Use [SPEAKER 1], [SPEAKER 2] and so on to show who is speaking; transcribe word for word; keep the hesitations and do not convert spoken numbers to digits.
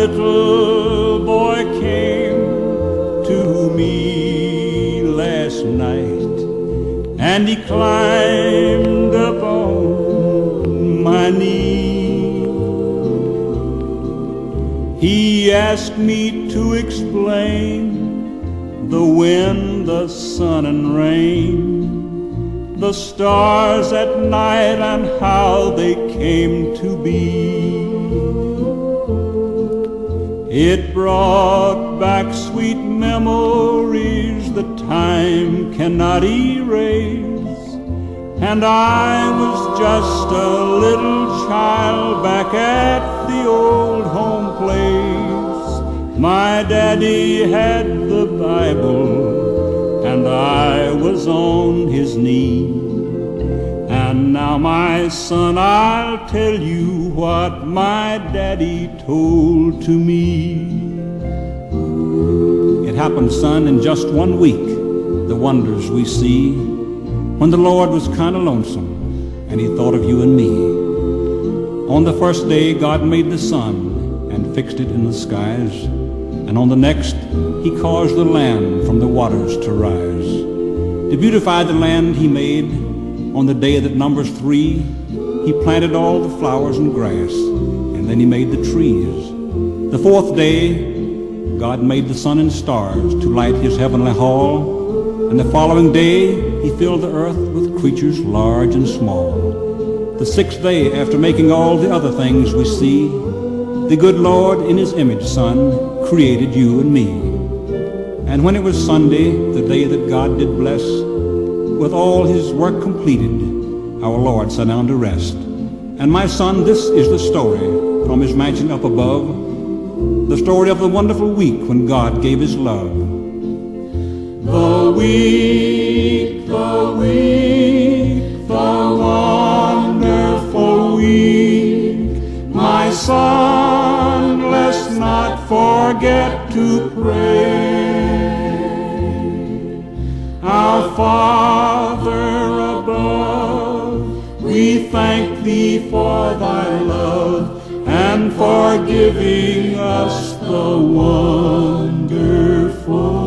[SPEAKER 1] little boy came to me last night, and he climbed up on my knee. He asked me to explain the wind, the sun and rain, the stars at night and how they came to be. It brought back sweet memories that time cannot erase, and I was just a little child back at the old home place. My daddy had the Bible and I was on his knee. And now, my son, I'll tell you what my daddy told to me. It happened, son, in just one week, the wonders we see, when the Lord was kind of lonesome and he thought of you and me. On the first day, God made the sun and fixed it in the skies, and on the next, he caused the land from the waters to rise. To beautify the land he made, on the day that numbers three, he planted all the flowers and grass, and then he made the trees. The fourth day, God made the sun and stars to light his heavenly hall, and the following day, he filled the earth with creatures large and small. The sixth day, after making all the other things we see, the good Lord, in his image, son, created you and me. And when it was Sunday, the day that God did bless, with all his work completed, our Lord sat down to rest. And my son, this is the story from his mansion up above, the story of the wonderful week when God gave his love. The week, the week, the wonderful week, my son, let's not forget to pray. Our Father above, we thank thee for thy love and for giving us the wonderful